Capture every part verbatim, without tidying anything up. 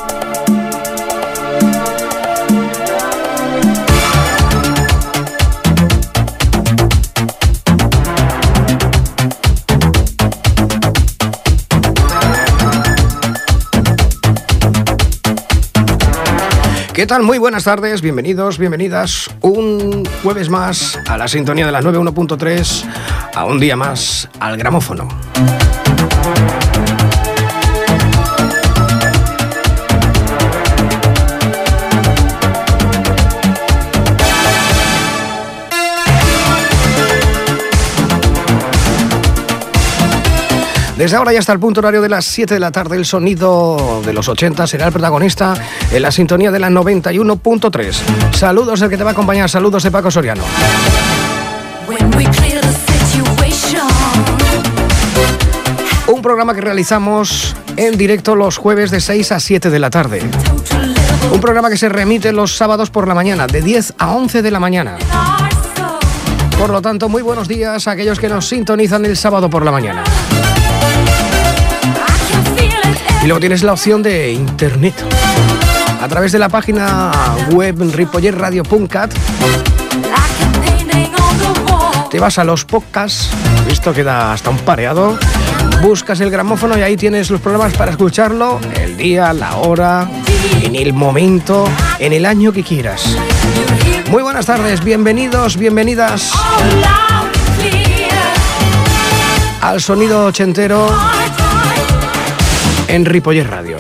¿Qué tal? Muy buenas tardes, bienvenidos, bienvenidas un jueves más a la sintonía de las noventa y uno punto tres, a un día más al gramófono. Desde ahora ya hasta el punto horario de las siete de la tarde, el sonido de los ochenta será el protagonista en la sintonía de la noventa y uno punto tres. Saludos el que te va a acompañar, saludos de Paco Soriano. Un programa que realizamos en directo los jueves de seis a siete de la tarde. Un programa que se remite los sábados por la mañana, de diez a once de la mañana. Por lo tanto, muy buenos días a aquellos que nos sintonizan el sábado por la mañana. Y luego tienes la opción de internet. A través de la página web ripollet radio punto cat te vas a los podcasts, esto queda hasta un pareado, buscas el gramófono y ahí tienes los programas para escucharlo, el día, la hora, en el momento, en el año que quieras. Muy buenas tardes, bienvenidos, bienvenidas al sonido ochentero en Ripollet Radio.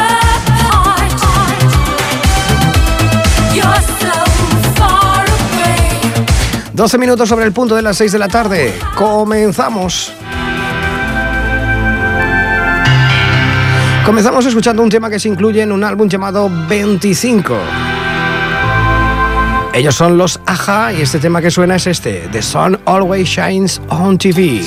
doce minutos sobre el punto de las seis de la tarde. Comenzamos. Comenzamos escuchando un tema que se incluye en un álbum llamado veinticinco. Ellos son los A-ha y este tema que suena es este, The Sun Always Shines on T V.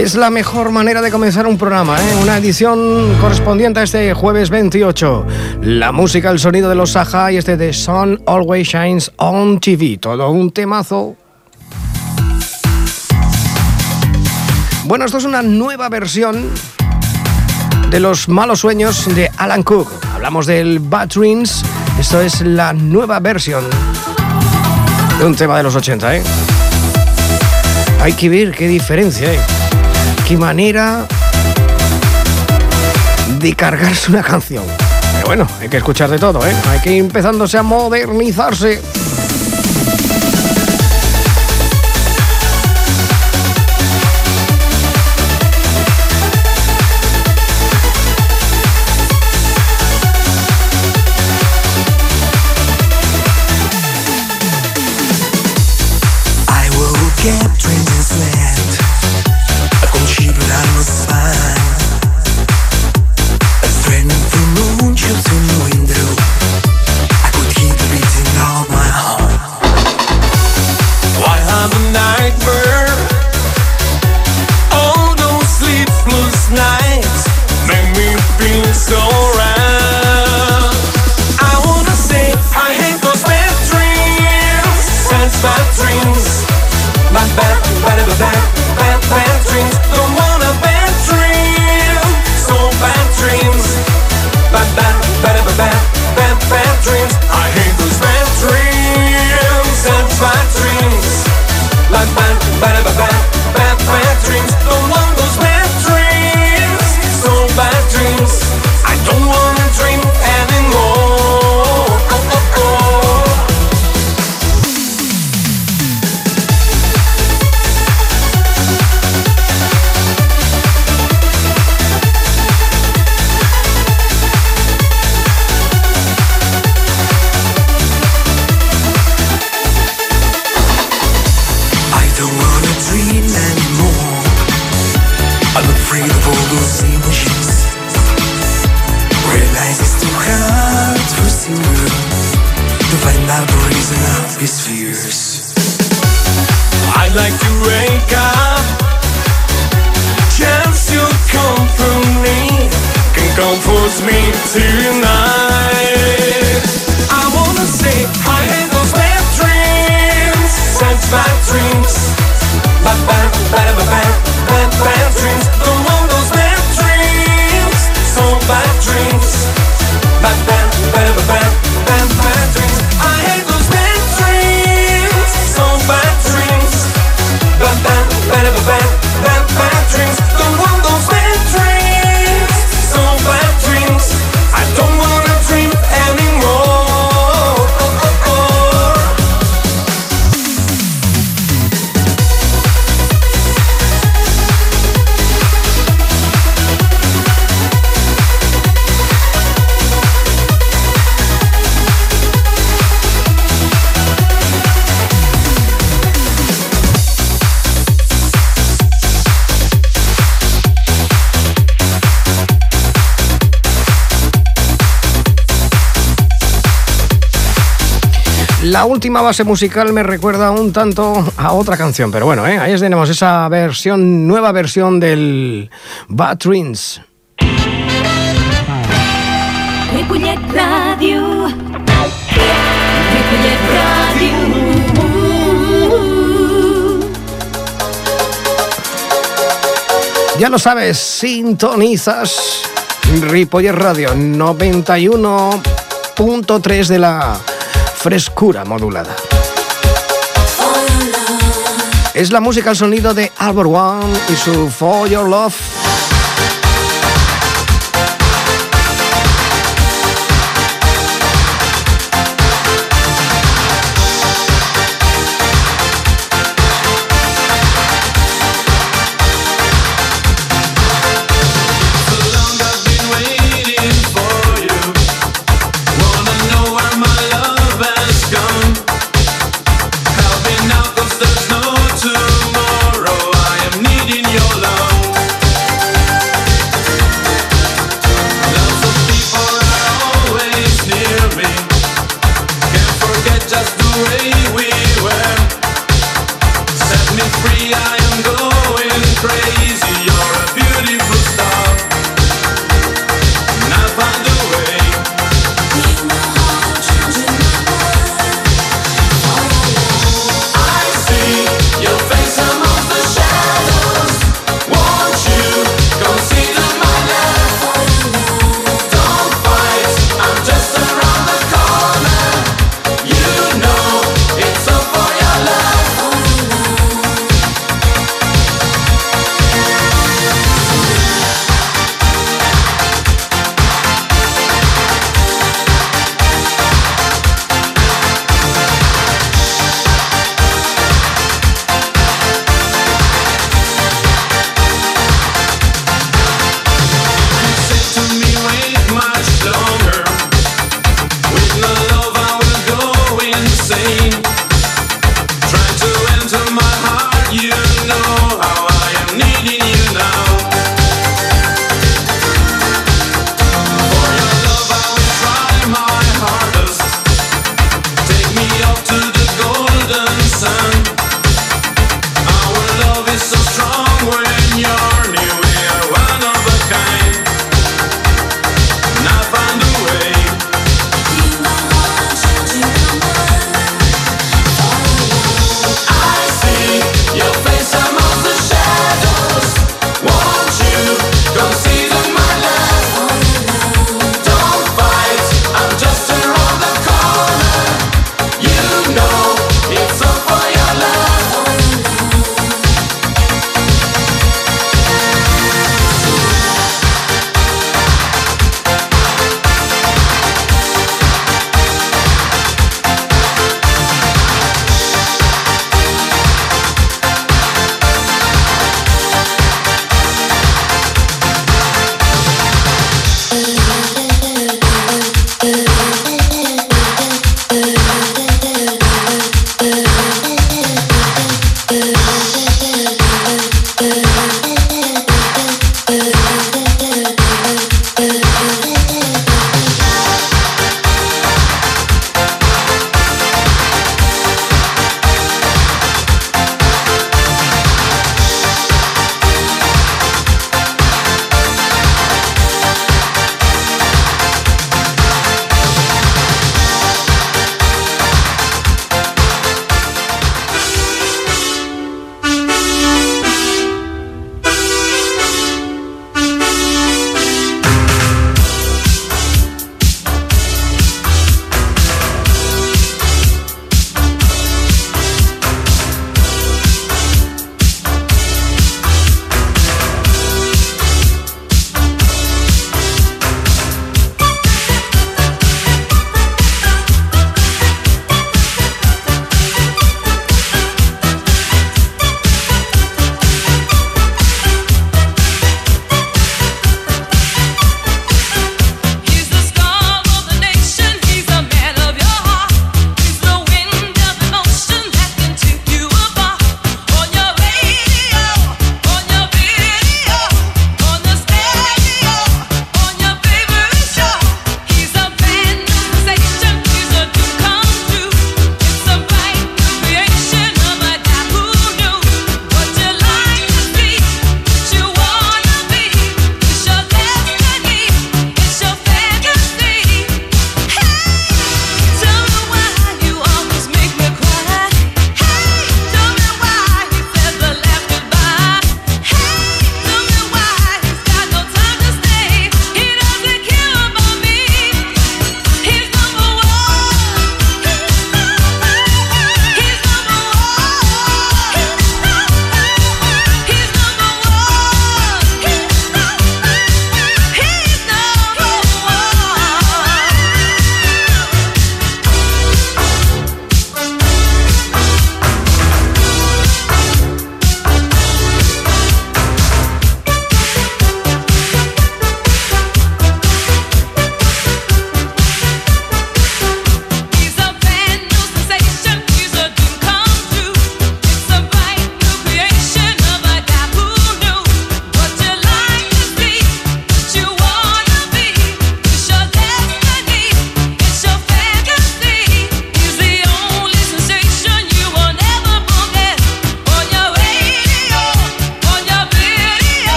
Es la mejor manera de comenzar un programa, ¿eh? Una edición correspondiente a este jueves veintiocho. La música, el sonido de los Saha y este de Sun Always Shines on T V. Todo un temazo. Bueno, esto es una nueva versión de Los Malos Sueños de Alan Cook. Hablamos del Bad Dreams. Esto es la nueva versión de un tema de los ochenta, ¿eh? Hay que ver qué diferencia, ¿eh? Qué manera de cargarse una canción. Pero bueno, hay que escuchar de todo, ¿eh? Hay que ir empezándose a modernizarse. La última base musical me recuerda un tanto a otra canción, pero bueno, ¿eh? Ahí tenemos esa versión, nueva versión del Bad Dreams. Ripollet Radio. Ripollet Radio. Ya lo sabes, sintonizas Ripollet Radio noventa y uno punto tres de la frescura modulada. Es la música, el sonido de Albert One y su For Your Love. Tomorrow I am needing your love.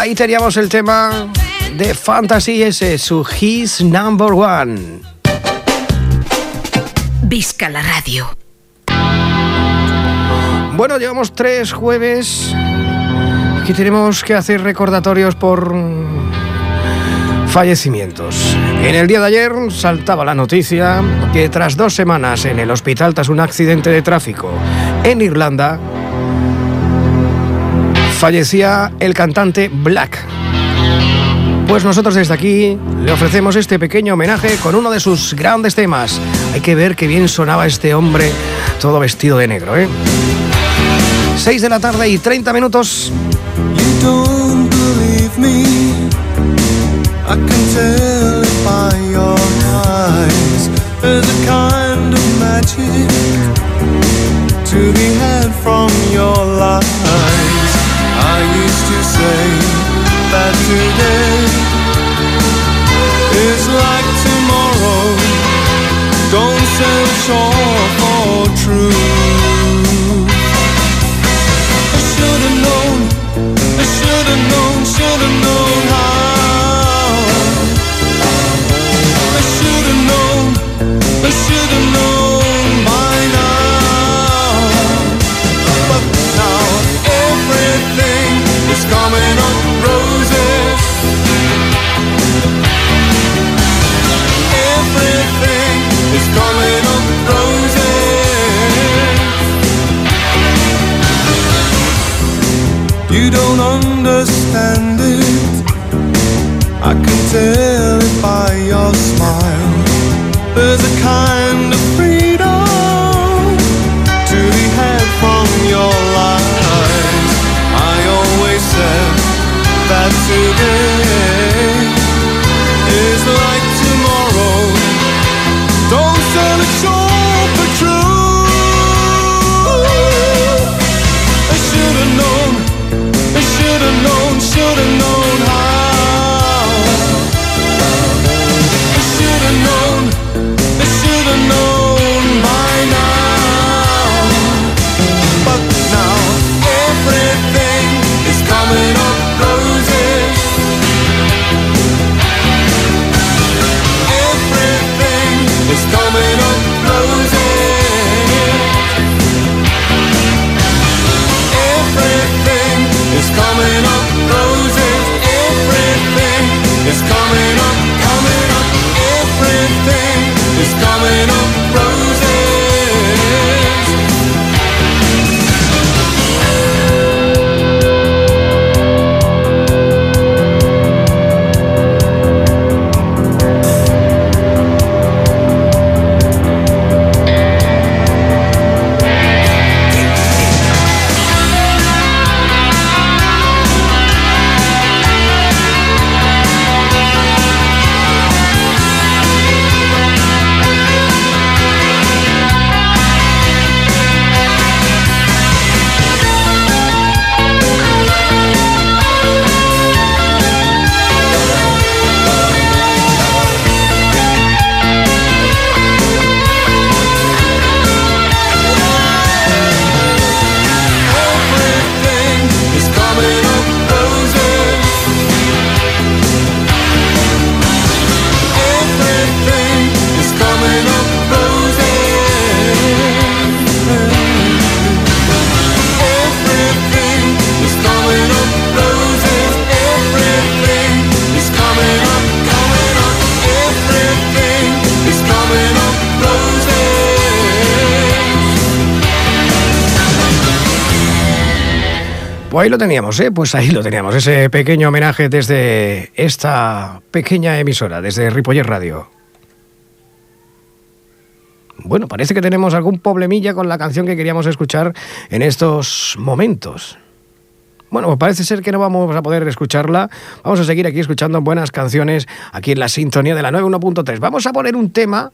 Ahí teníamos el tema de Fantasy ese, su His Number One. Visca la radio. Bueno, llevamos tres jueves que tenemos que hacer recordatorios por fallecimientos. En el día de ayer saltaba la noticia que tras dos semanas en el hospital tras un accidente de tráfico en Irlanda, fallecía el cantante Black. Pues nosotros desde aquí le ofrecemos este pequeño homenaje con uno de sus grandes temas. Hay que ver qué bien sonaba este hombre todo vestido de negro, ¿eh? seis de la tarde y treinta minutos. You don't believe me, I can tell it by your eyes. There's a kind of magic to be had from your lies. I used to say that today is like tomorrow. Don't sell short for truth. I should've known, I should've known, should've known how. I should've known, I should've known by now. But now everything is coming up roses. Everything is coming up roses. You don't understand it, I can tell it by your smile. There's a kind of freedom to be had from your lies. I always said that today is like tomorrow. Don't sell it short for true. I should've known, I should've known, should've known how. I should've known, I should've known by now. But now everything is coming up roses. Everything is coming up roses. Everything is coming up roses. Everything is coming up, coming up. Everything is coming up roses. Pues ahí lo teníamos, ¿eh? Pues ahí lo teníamos, ese pequeño homenaje desde esta pequeña emisora, desde Ripollet Radio. Bueno, parece que tenemos algún problemilla con la canción que queríamos escuchar en estos momentos. Bueno, pues parece ser que no vamos a poder escucharla. Vamos a seguir aquí escuchando buenas canciones aquí en la sintonía de la nueve uno punto tres. Vamos a poner un tema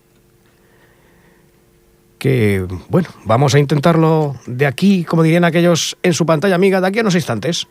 que, bueno, vamos a intentarlo de aquí, como dirían aquellos en su pantalla amiga, de aquí a unos instantes.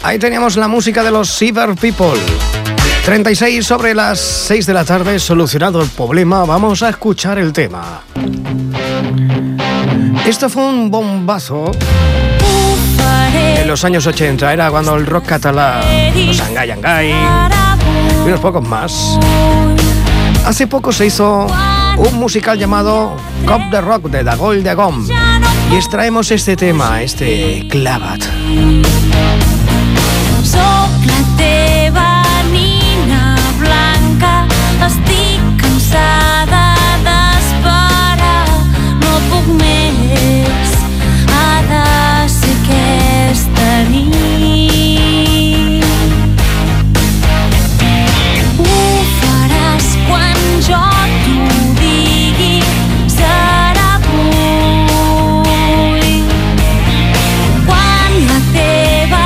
Ahí teníamos la música de los Cyber People. treinta y seis sobre las seis de la tarde, solucionado el problema, vamos a escuchar el tema. Esto fue un bombazo en los años ochenta, era cuando el rock catalán, los Angay Angay y unos pocos más. Hace poco se hizo un musical llamado Cop de Rock de Dagol de Agom y extraemos este tema, este Clavat. Soc la teva nina blanca, estic cansada d'esperar, no puc més, ha de ser aquesta nit. Ho faràs quan jo t'ho digui, serà avui, quan la teva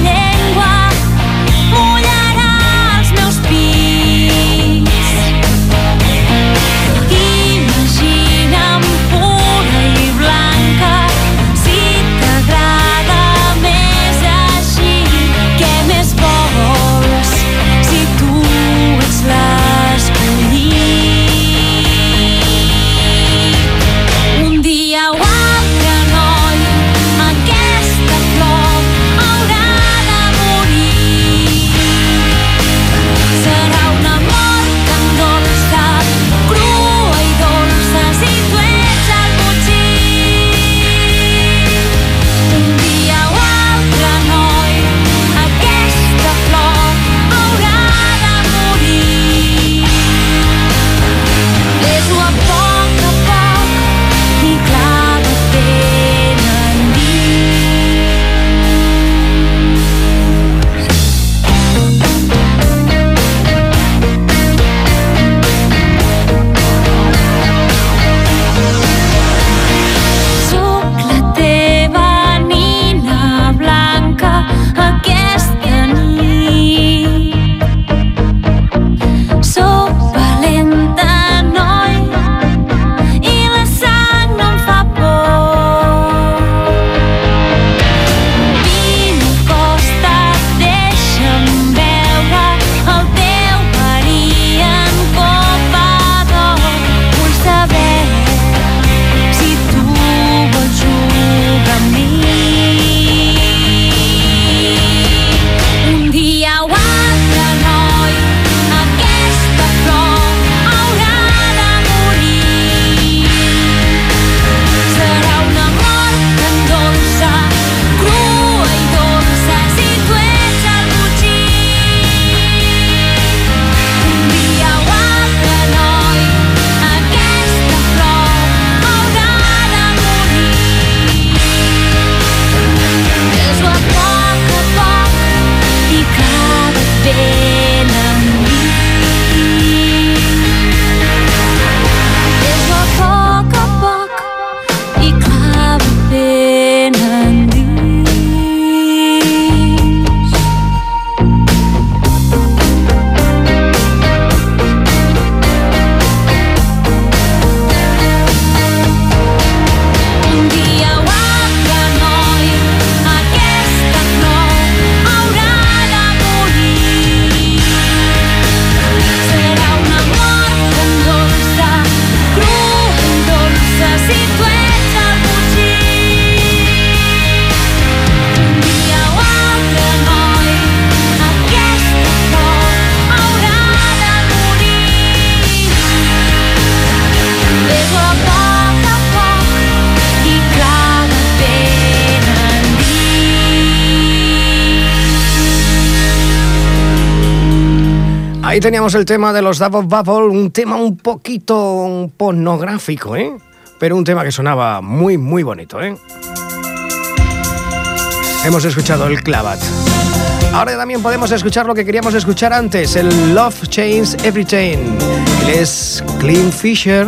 Ahí teníamos el tema de los Double Bubble, un tema un poquito pornográfico, ¿eh? Pero un tema que sonaba muy, muy bonito, ¿eh? Hemos escuchado el Clavat. Ahora también podemos escuchar lo que queríamos escuchar antes, el Love Changes Everything. Él es Clean Fisher.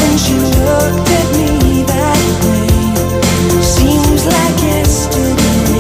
Looked at me that way. Seems like yesterday.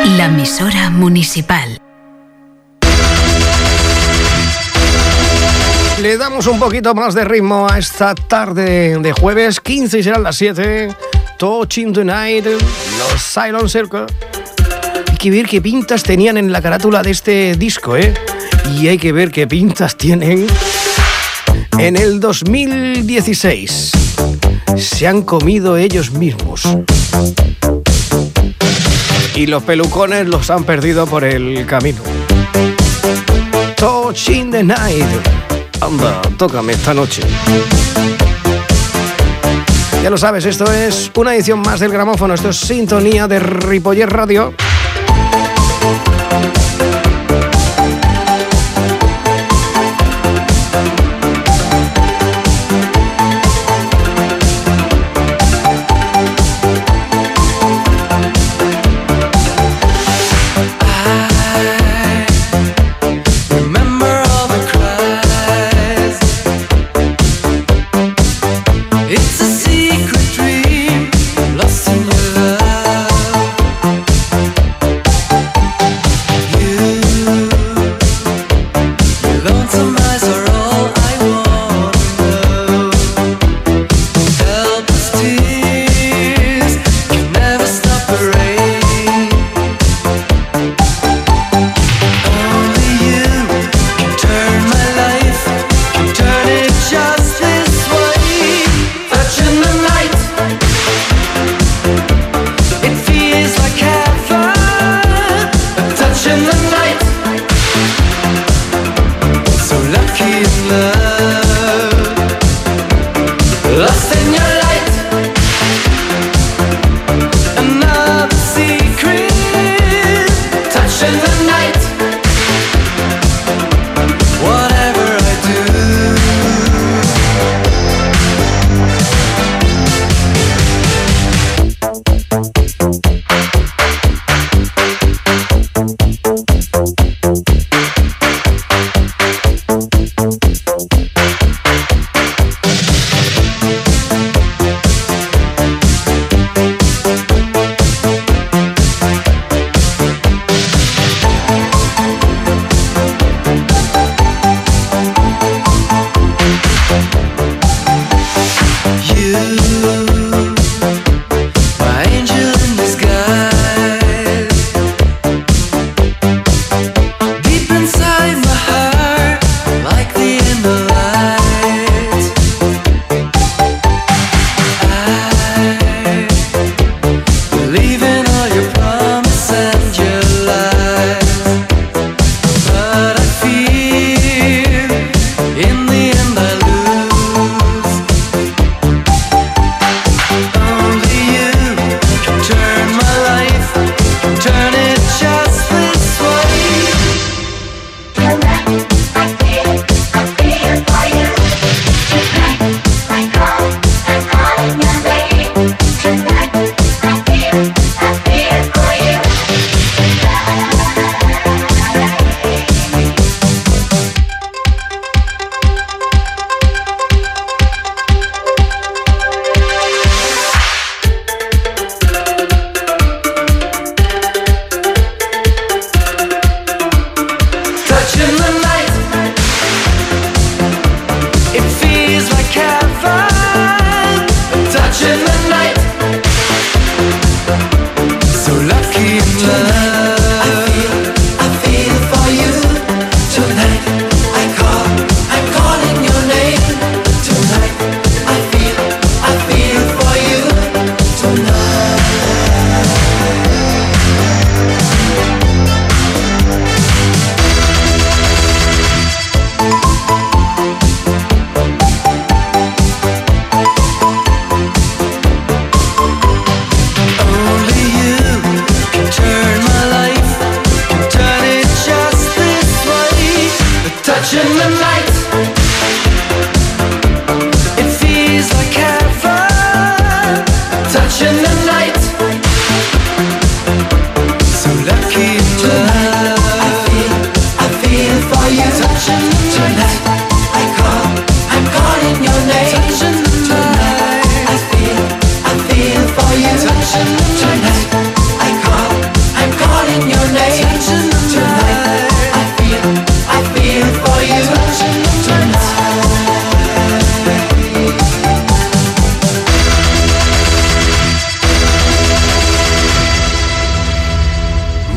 La emisora municipal. Le damos un poquito más de ritmo a esta tarde de jueves, quince y serán las siete. Touching the Night, los Silent Circle. Hay que ver qué pintas tenían en la carátula de este disco, ¿eh? Y hay que ver qué pintas tienen en el dos mil dieciséis. Se han comido ellos mismos. Y los pelucones los han perdido por el camino. Touching the Night. Anda, tócame esta noche. Ya lo sabes, esto es una edición más del Gramófono. Esto es Sintonía de Ripollet Radio.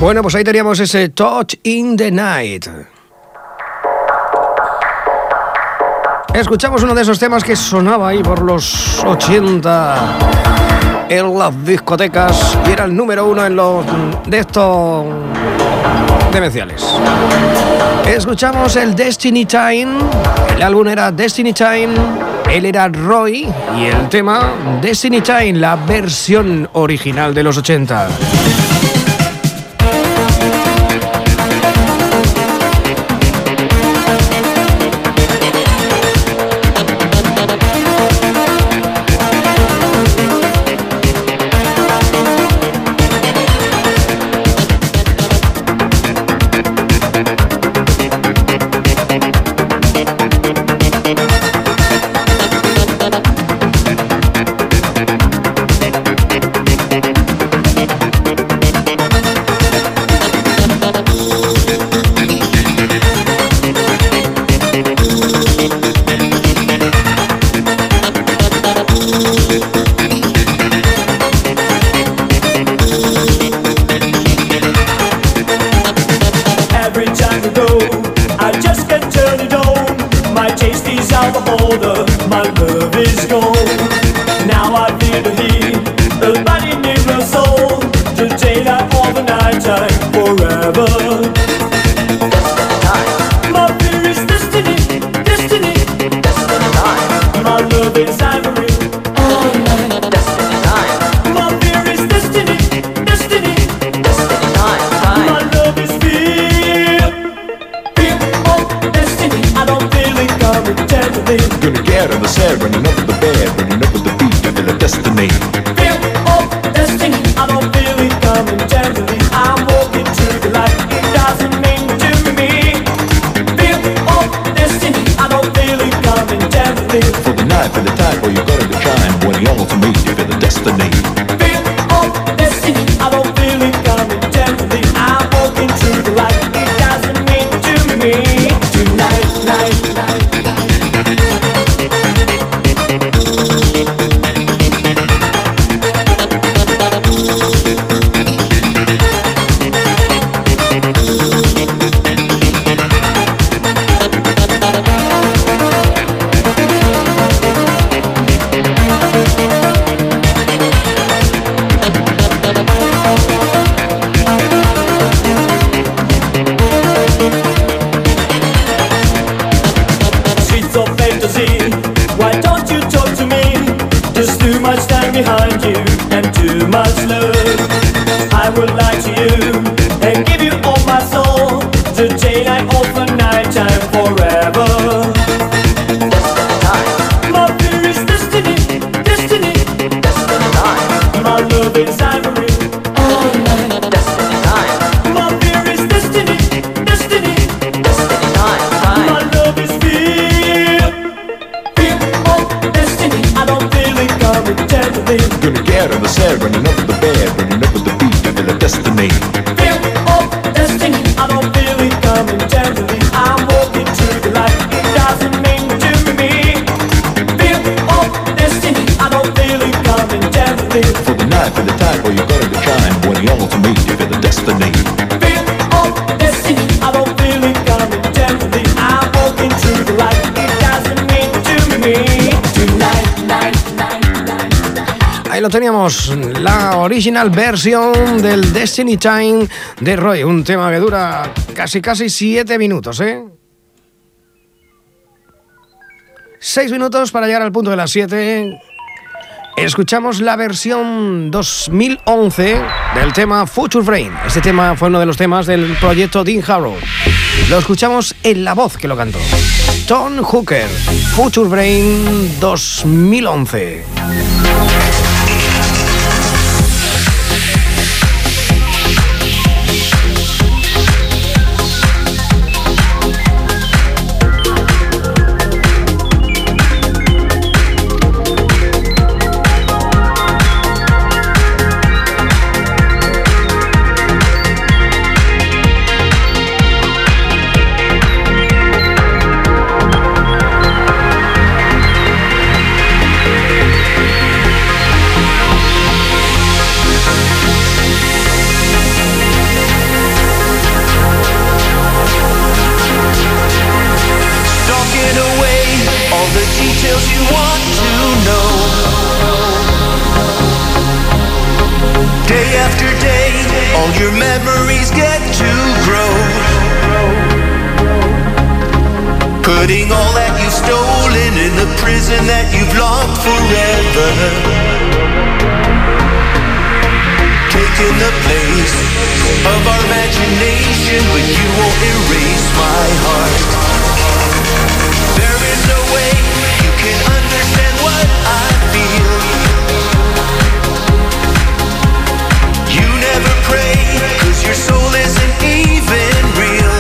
Bueno, pues ahí teníamos ese Touch in the Night. Escuchamos uno de esos temas que sonaba ahí por los ochenta en las discotecas y era el número uno en los de estos demenciales. Escuchamos el Destiny Time, el álbum era Destiny Time, él era Roy y el tema Destiny Time, la versión original de los ochenta. Lo teníamos, la original versión del Destiny Time de Roy, un tema que dura casi casi siete minutos, ¿eh? Seis minutos para llegar al punto de las siete. Escuchamos la versión dos mil once del tema Future Brain. Este tema fue uno de los temas del proyecto Dean Harrow. Lo escuchamos en la voz que lo cantó Tom Hooker, Future Brain dos mil once. things you want to know. Day after day, all your memories get to grow. Putting all that you've stolen in the prison that you've locked forever. Taking the place of our imagination, but you won't erase my heart. There is no way you can understand what I feel. You never pray, 'cause your soul isn't even real.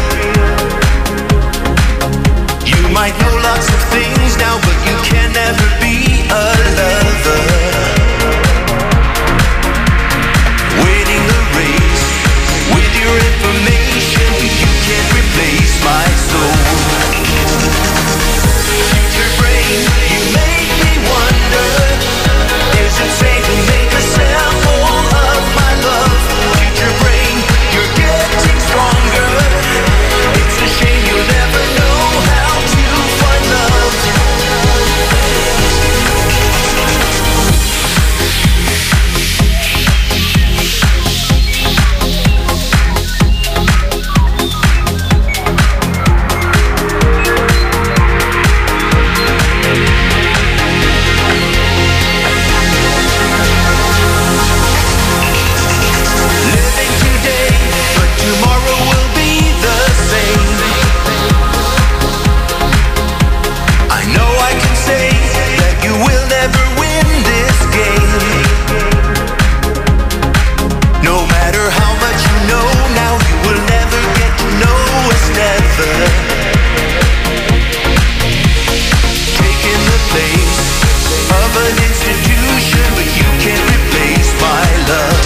You might know lots of things now, but you can never be a lover. Winning the race with your information, but you can't replace my soul. Future brain, you make me wonder, is it safe to make a sample of my love? Future brain, you're getting stronger. It's a shame you'll never know how to find love. Living today, but tomorrow will be the same. I know I can say that you will never win this game. No matter how much you know now, you will never get to know us, never. Taking the place of an institution, but you can't replace my love.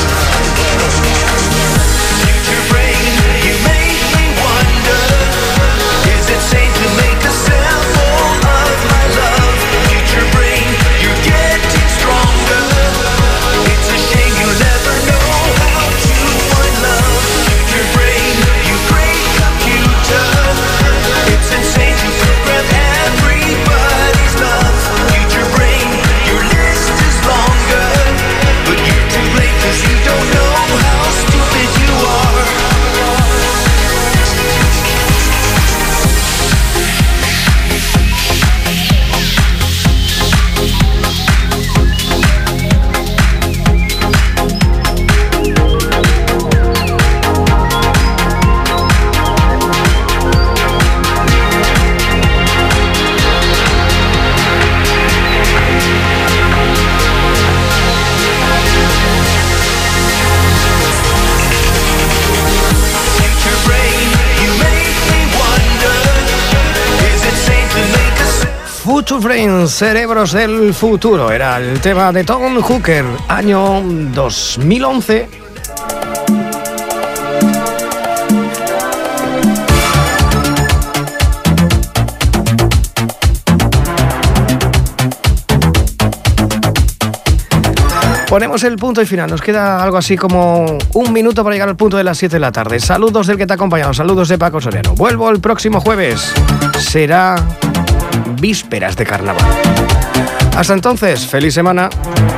Future brain, you make me wonder, is it safe to make a sample of my love? Future brain, you're getting stronger. It's a shame you'll never know how to find love. Future brain, you great computer. It's insane to program everybody's love. Future brain, your list is longer, but you're too late 'cause you don't know how stupid you are. Future brain, you make me wonder, is it safe to make a sample? Future Brain, Cerebros del Futuro, era el tema de Tom Hooker, año dos mil once. Ponemos el punto y final. Nos queda algo así como un minuto para llegar al punto de las siete de la tarde. Saludos del que te ha acompañado. Saludos de Paco Soriano. Vuelvo el próximo jueves. Será vísperas de carnaval. Hasta entonces, feliz semana.